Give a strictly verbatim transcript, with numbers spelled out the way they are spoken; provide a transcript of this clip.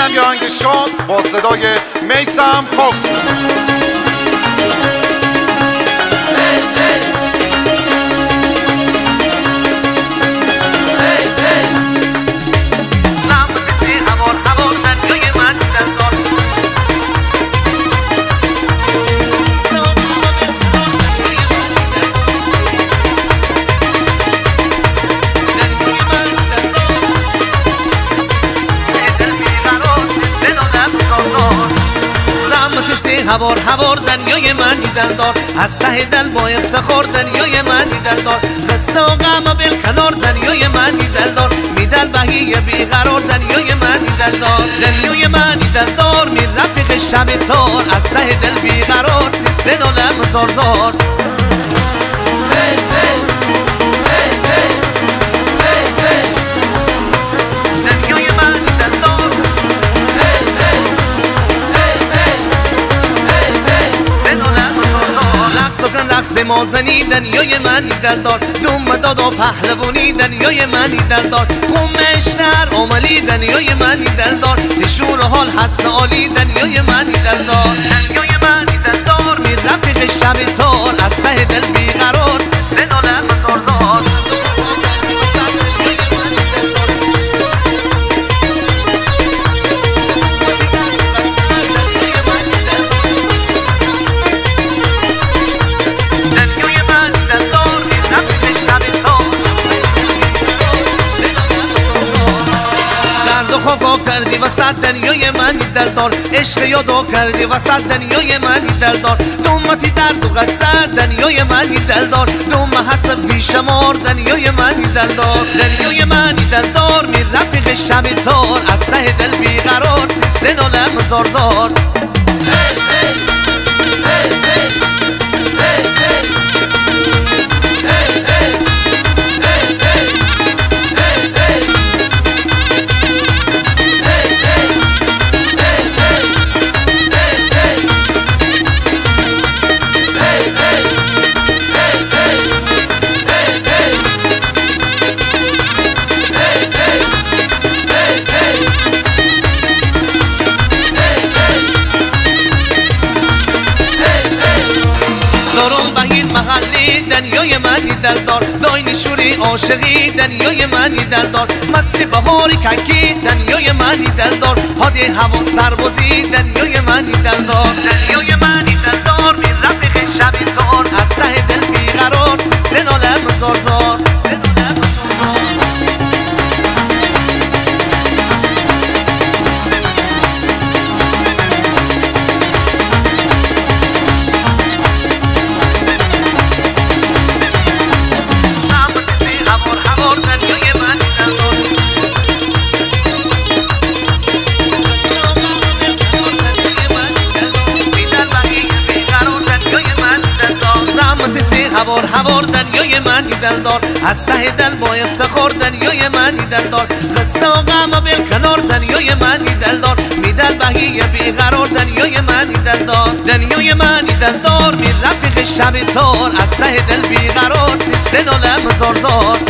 میگم یه آهنگ شاد با صدای میثم خوب. هوار هوار دنیای منی دلدار، از ته دل با افتخار دنیای منی دلدار، قصه و غم بل کنار دنیای منی دلدار، می دل بهی بیقرار دنیای منی دلدار، دنیای منی دلدار می رفیق شب تار، از ته دل بیقرار سن و لم زار زار. رقص مازنی دنیای منی دلدار، دوم داد و پهلوانی دنیای منی دلدار، قومشتر عملی دنیای منی دلدار، شور حال حس عالی دنیای منی دلدار، دنیای منی دلدار می رفیق شب تار، از ته دل بیقرار سن و لب زار زار. خوابا کردی وسط دنیای منی دلدار، عشق یادو کردی وسط دنیای منی دلدار، دومتی درد و غصه دنیای منی دلدار، دوم حسب بیشمار دنیای منی دلدار، دنیای منی دلدار می رفیق شب تار، از ته دل بیقرار سن و لم زار زار. محلی دنیای منی دلدار، داین شوری عاشقی دنیای منی دلدار، مستی بهاری ککی دنیای منی دلدار، هادی هوا سربازی دنیای منی دلدار، دنیای منی دلدار می رفیق شب تار، از ته دل بیقرار سن و لم زار زار. هوار هوار دنیای منی دلدار، از ته دل با افتخار دنیای منی دلدار، قصه و غم بل کنار دنیای منی دلدار، می دل بهی بیقرار دنیای منی دلدار، دنیای منی دلدار می رفیق شب تار، از ته دل بیقرار سن و لم زار زار.